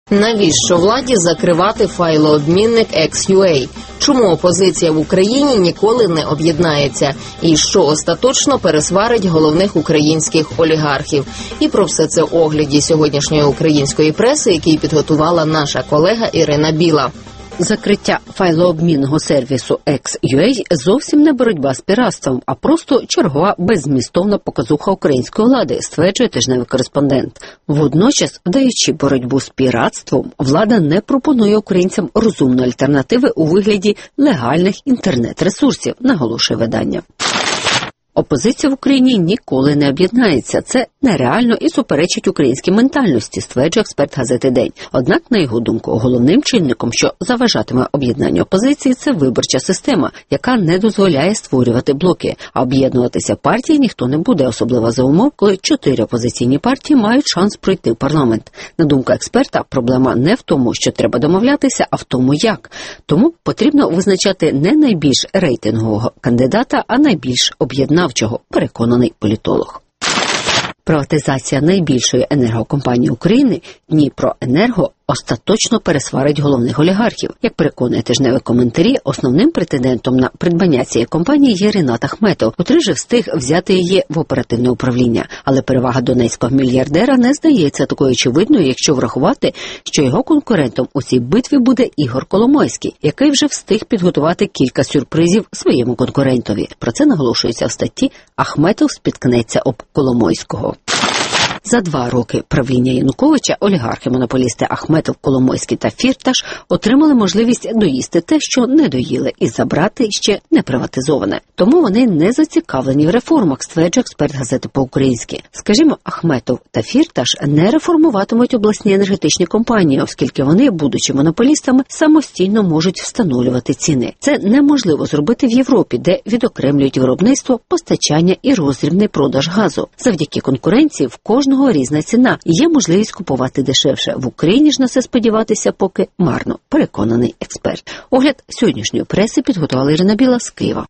Навіщо владі закривати файлообмінник X.UA? Чому опозиція в Україні ніколи не об'єднається? І що остаточно пересварить головних українських олігархів? І про все це в огляді сьогоднішньої української преси, який підготувала наша колега Ірина Біла. Закриття файлообмінного сервісу X.UA зовсім не боротьба з піратством, а просто чергова беззмістовна показуха української влади, стверджує тижневий кореспондент. Водночас, вдаючи боротьбу з піратством, влада не пропонує українцям розумної альтернативи у вигляді легальних інтернет-ресурсів, наголошує видання. Опозиція в Україні ніколи не об'єднається. Це нереально і суперечить українській ментальності, стверджує експерт газети «День». Однак, на його думку, головним чинником, що заважатиме об'єднанню опозиції, це виборча система, яка не дозволяє створювати блоки. А об'єднуватися партії ніхто не буде, особливо за умов, коли 4 опозиційні партії мають шанс пройти в парламент. На думку експерта, проблема не в тому, що треба домовлятися, а в тому, як. Тому потрібно визначати не найбільш рейтингового кандидата, а найбільш об'єднавчого, переконаний політолог. Приватизація найбільшої енергокомпанії України «Дніпроенерго» остаточно пересварить головних олігархів. Як переконує тижневі коментарі, основним претендентом на придбання цієї компанії є Рінат Ахметов, котрий же встиг взяти її в оперативне управління. Але перевага донецького мільярдера не здається такою очевидною, якщо врахувати, що його конкурентом у цій битві буде Ігор Коломойський, який вже встиг підготувати кілька сюрпризів своєму конкурентові. Про це наголошується в статті «Ахметов спіткнеться об Коломойського». За 2 роки правління Януковича олігархи-монополісти Ахметов, Коломойський та Фірташ отримали можливість доїсти те, що не доїли, і забрати ще не приватизоване. Тому вони не зацікавлені в реформах, стверджує експерт газети «По-українськи». Скажімо, Ахметов та Фірташ не реформуватимуть обласні енергетичні компанії, оскільки вони, будучи монополістами, самостійно можуть встановлювати ціни. Це неможливо зробити в Європі, де відокремлюють виробництво, постачання і роздрібний продаж газу. Завдяки конкуренції в кожного різна ціна, і є можливість купувати дешевше. В Україні ж на це сподіватися поки марно, переконаний експерт. Огляд сьогоднішньої преси підготувала Ірина Біла з Києва.